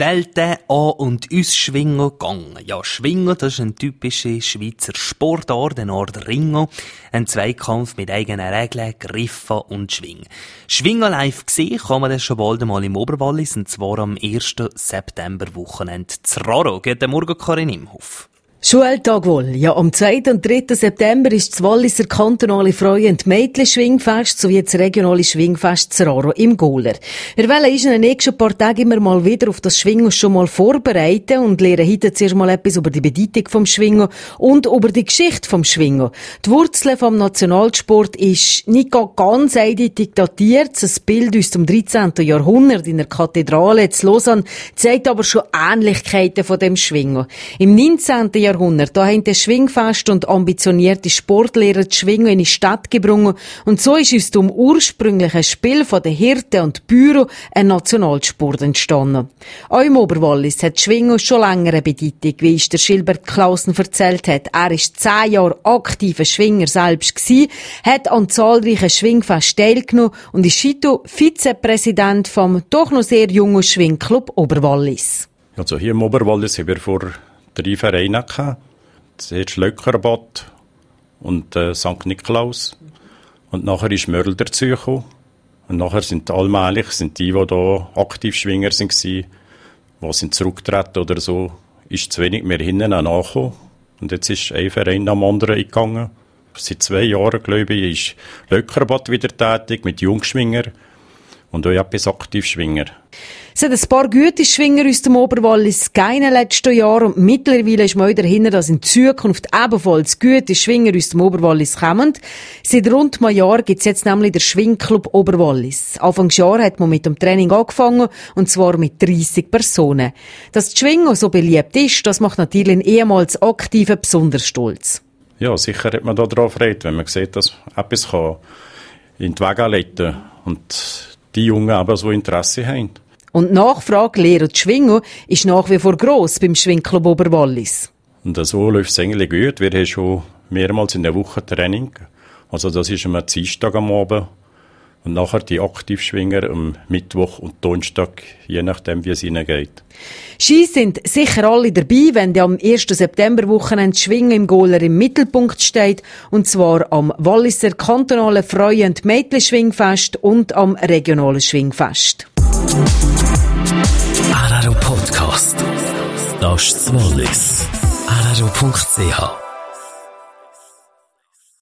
Stellte an und uns Schwingen gegangen. Ja, Schwingen, das ist ein typischer Schweizer Sportart, eine Art Ringen. Ein Zweikampf mit eigenen Regeln, Griffen und Schwingen. Schwingen live gesehen kann man das schon bald einmal im Oberwallis, und zwar am 1. September-Wochenende zu Raro. Guten Morgen, Karin Imhoff. Schultag wohl. Ja, am 2. und 3. September ist das Walliser kantonale Frauen- und Mädchen-Schwingfest sowie das regionale Schwingfest Zeraro im Gohler. Wir wollen uns in den nächsten paar Tagen immer mal wieder auf das Schwingen schon mal vorbereiten und lernen heute zuerst mal etwas über die Bedeutung vom Schwingen und über die Geschichte vom Schwingen. Die Wurzel vom Nationalsport ist nicht ganz eindeutig datiert. Das Bild aus dem 13. Jahrhundert in der Kathedrale zu Lausanne zeigt aber schon Ähnlichkeiten von dem Schwingen. Im 19. Jahrhundert, da haben das Schwingfest und ambitionierte Sportlehrer die Schwingen in die Stadt gebracht, und so ist aus dem ursprünglichen Spiel von den Hirten und Büro ein Nationalsport entstanden. Auch im Oberwallis hat die Schwingen schon länger eine Bedeutung, wie es der Gilbert Clausen erzählt hat. Er war 10 Jahre aktiver Schwinger selbst gewesen, hat an zahlreichen Schwingfesten teilgenommen und ist heute Vizepräsident vom doch noch sehr jungen Schwingclub Oberwallis. Also hier im Oberwallis haben wir vor 3 Vereine gehabt. Zuerst Löckerbad und St. Nikolaus. Und nachher ist Mörl dazugekommen. Und nachher sind allmählich die da aktiv Schwinger waren, die sind zurückgetreten oder so, ist zu wenig mehr hinten nachgekommen. Und jetzt ist ein Verein am anderen eingegangen. Seit 2 Jahren, glaube ich, ist Löckerbad wieder tätig mit Jungschwinger und auch etwas Aktivschwinger. Es hat ein paar gute Schwinger aus dem Oberwallis gegeben in den letzten Jahren, und mittlerweile ist man auch dahinter, dass in Zukunft ebenfalls gute Schwinger aus dem Oberwallis kommen. Seit rund einem Jahr gibt es jetzt nämlich den Schwingclub Oberwallis. Anfangsjahr hat man mit dem Training angefangen, und zwar mit 30 Personen. Dass die Schwingen so beliebt ist, das macht natürlich einen ehemals Aktiven besonders stolz. Ja, sicher hat man da drauf recht, wenn man sieht, dass etwas in die Wege leiten kann und die Jungen aber so Interesse haben. Und die Nachfrage, Lehrer und Schwingen, ist nach wie vor gross beim Schwingclub Oberwallis. Und so läuft es eigentlich gut. Wir haben schon mehrmals in der Woche Training. Also das ist am Dienstag am Abend. Und nachher die Aktivschwinger am Mittwoch und Donnerstag, je nachdem, wie es ihnen geht. Ski sind sicher alle dabei, wenn am 1. September-Wochenende Schwingen im Gohler im Mittelpunkt steht. Und zwar am Walliser kantonalen Frauen- und Mädchen-Schwingfest und am regionalen Schwingfest. RRO Podcast. Das ist Wallis. RRO.ch